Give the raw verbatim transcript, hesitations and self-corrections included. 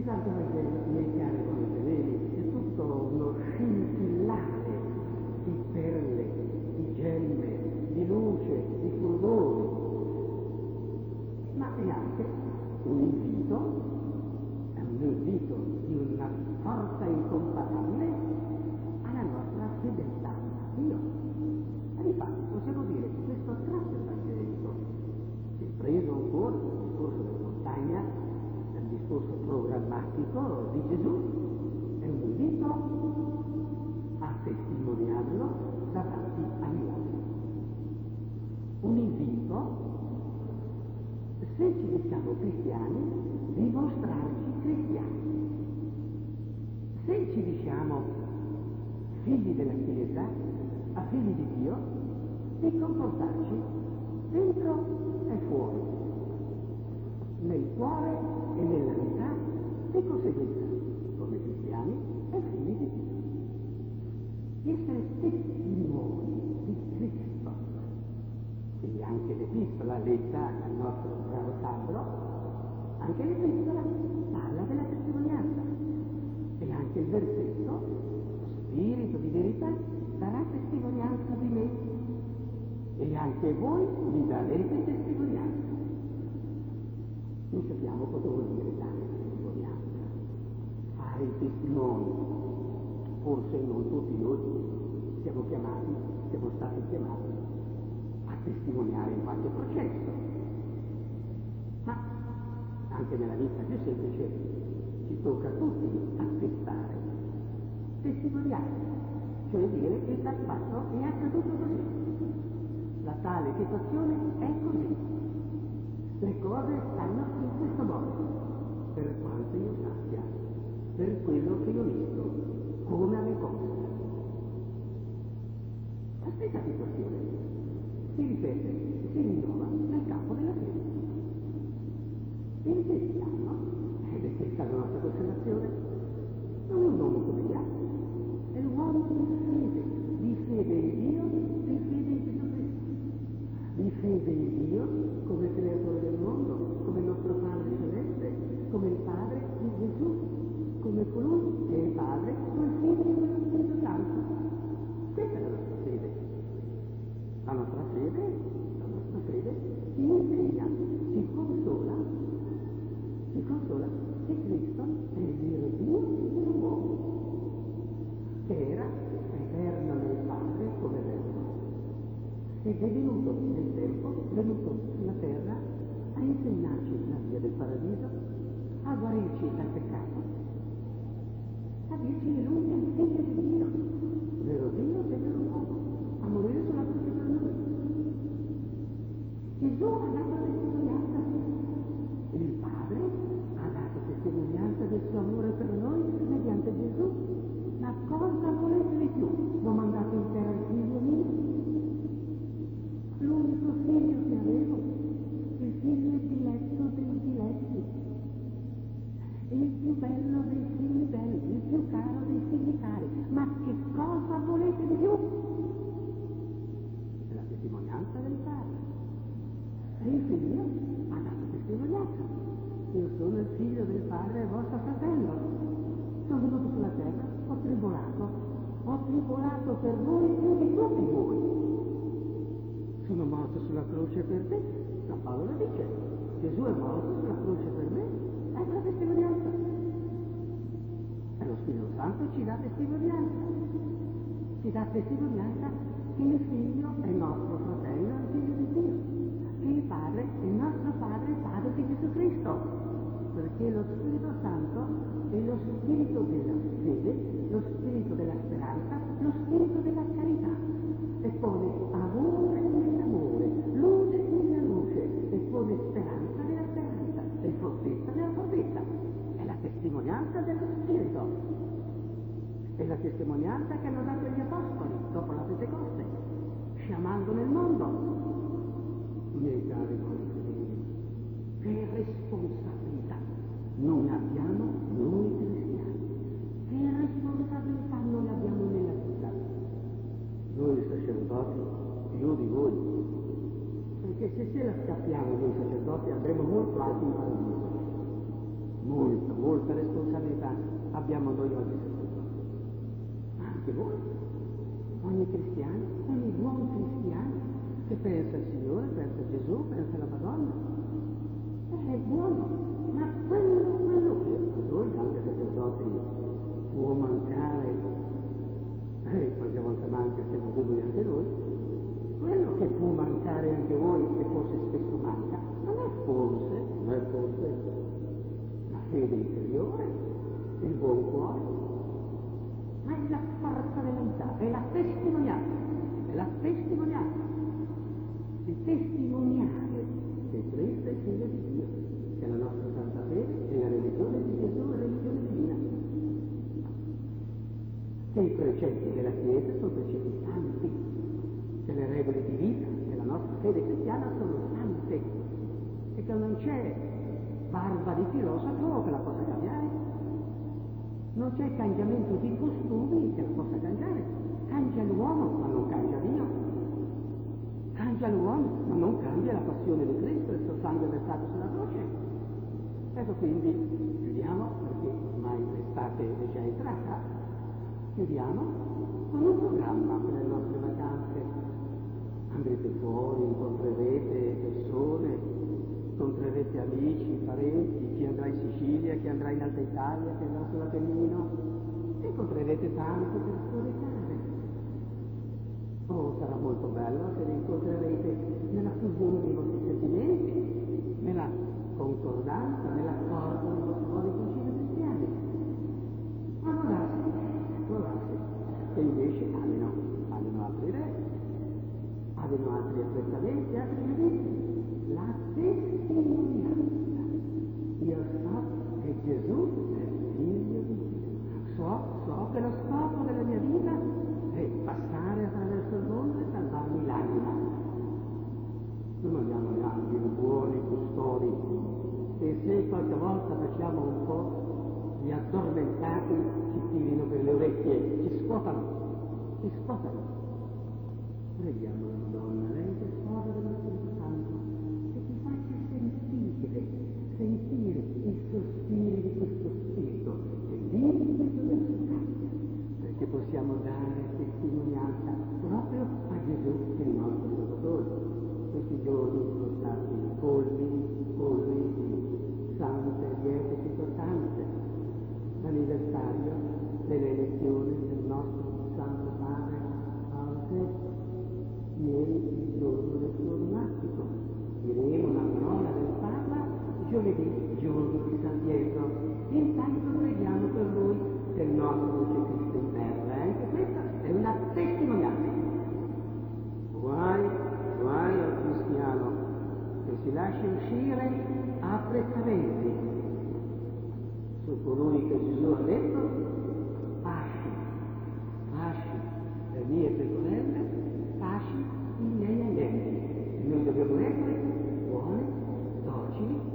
Il Santo Vangelo, miei cari buoni fedeli, è tutto uno scintillare di perle, di gemme, di luce, di fulgori, ma è anche un invito, è un invito di una forza incomparabile alla nostra fedeltà a Dio. E infatti possiamo dire che questo tratto evangelico, che preso ancora dal discorso della montagna, dal discorso programmatico di Gesù, è un invito a testimoniarlo davanti agli uomini. Un invito, se ci diciamo cristiani, di mostrarci cristiani. Se ci diciamo figli della Chiesa, a figli di Dio, di comportarci dentro e fuori, nel cuore e nella vita, di conseguenza, come cristiani e figli di Dio. Di essere testimoni di Cristo. Quindi anche l'epistola letta dal nostro bravo Sandro, anche l'epistola parla della testimonianza. E anche il versetto, lo spirito di verità, darà testimonianza di me. E anche voi mi darete testimonianza. Noi sappiamo cosa vuol dire dare testimonianza. Fare i testimoni. Forse non tutti noi siamo chiamati, siamo stati chiamati a testimoniare in qualche processo. Ma anche nella vita più semplice ci tocca a tutti attestare, testimoniare, cioè dire che tal fatto è accaduto così. La tale situazione è così. Le cose stanno in questo modo, per quanto io sappia, per quello che io ho visto, come alle cose. La stessa situazione si ripete, si rinnova nel campo della fede. Il cristiano, ed è questa la nostra considerazione, non è un uomo come gli altri, è un uomo di fede, di fede in Dio, di fede in Gesù Cristo, di fede in Dio come creatore del mondo, come il nostro Padre Celeste, come il Padre di Gesù, come colui che è il Padre, come il Figlio e lo Spirito Santo. Questa è la nostra fede. La nostra fede, la nostra fede ci insegna, ci consola, ci consola che Cristo è il vero Dio e l'uomo, che era eterno nel Padre come Verbo, ed è venuto nel tempo, è venuto sulla terra a insegnarci la via del paradiso, a guarirci dal peccato, a dirci che lui è il Figlio di Dio, vero Dio e vero uomo, a morire sulla croce per noi. Gesù ha dato testimonianza, il Padre ha dato testimonianza del suo amore per noi mediante Gesù. Ma cosa volete di più? L'ho mandato in terra il figlio mio, l'unico figlio che avevo, il figlio diletto dei diletti, il più bello dei figli belli, il più caro dei figli cari. Ma che cosa volete di più? È la testimonianza del Padre. E il figlio ha dato testimonianza. Io sono il figlio del Padre e vostro fratello. Sono venuto sulla terra, ho tribolato, ho tribolato per voi più di tutti voi. Sono morto sulla croce per te. San Paolo lo dice. Gesù è morto sulla croce per me. Ecco la testimonianza. E lo Spirito Santo ci dà testimonianza. Ci dà testimonianza che il figlio è nostro fratello, è il figlio di Dio. Che il Padre è il nostro Padre, il Padre di Gesù Cristo. Perché lo Spirito Santo è lo spirito della fede, lo spirito della speranza, lo spirito della carità. E pone amore nell'amore, luce nella luce, e pone speranza nella speranza, e fortezza nella fortezza. È la testimonianza dello Spirito. È la testimonianza che hanno dato gli Apostoli dopo la Pentecoste, sciamando nel mondo. Miei cari buoni fedeli, che responsabilità non abbiamo noi cristiani, che responsabilità non abbiamo nella vita, noi sacerdoti più di voi, perché se ce la scappiamo noi sacerdoti andremo molto alti in paradiso, molta, molta responsabilità abbiamo noi oggi su questo. Ma anche voi, ogni cristiano, ogni buon cristiano che pensa al Signore, pensa a Gesù, pensa alla Madonna, è buono, ma quello, quello che a noi, anche ai sacerdoti, può mancare, e qualche volta manca, siamo dubbi anche noi, quello che può mancare anche voi, e forse spesso manca, non è forse, non è forse la fede interiore, il buon cuore, ma è la forza dell'unità, è la testimonianza, è la testimonianza, il testimoniare che Cristo è figlio di Dio, che la nostra santa fede è la religione di Gesù, la religione divina. Che i precetti della Chiesa sono precetti santi, che le regole di vita della nostra fede cristiana sono sante, e che non c'è barba di filosofo che la possa cambiare, non c'è cambiamento di costumi che la possa cambiare, cambia l'uomo ma non cambia Dio, cambia l'uomo ma non cambia la passione di Cristo, il suo sangue versato sulla croce. Ecco, quindi chiudiamo, perché ormai l'estate è già entrata, chiudiamo con un programma per le nostre vacanze. Andrete fuori, incontrerete persone, incontrerete amici, parenti, chi andrà in Sicilia, chi andrà in Alta Italia, chi andrà sull'Appennino, incontrerete tante persone care. Oh, sarà molto bello se li incontrerete nella fusione dei vostri sentimenti, nella concordanza, nell'accordo dei vostri cuori concili cristiani. Ma non lasci, non lasci, che invece abbiano, abbiano altre idee, abbiano altri apprezzamenti, altri giudizi. La testimonianza. Io so che Gesù è figlio di Dio. So, so che lo scopo della mia vita è passare attraverso il mondo e salvarmi l'anima. Non abbiamo gli angeli buoni, custodi, e se qualche volta facciamo un po' gli addormentati, ci tirino per le orecchie, ci scuotano, ci scuotano. Preghiamo la Madonna, lei che è sposa dello Spirito Santo, che ti faccia sentire, sentire i sospiri di questo Spirito, e l'invito del suo capo, perché possiamo dare testimonianza proprio a Gesù che è il nostro Salvatore. Questi giorni sono stati colmi, colmi di sante, liete circostanze, l'anniversario delle elezioni del nostro Santo Padre Paolo sesto, ieri il giorno del suo onomastico, diremo una parola del Papa giovedì, giorno di San Pietro. Intanto preghiamo per lui che il nostro c'è Cristo in terra, e anche questa è una testimonianza. Guai, guai al cristiano che si lascia uscire a apprezzamenti su colui che Gesù ha detto: pasci, pasci le mie pecorelle, pasci i miei agnelli. E noi dobbiamo essere buoni, docili,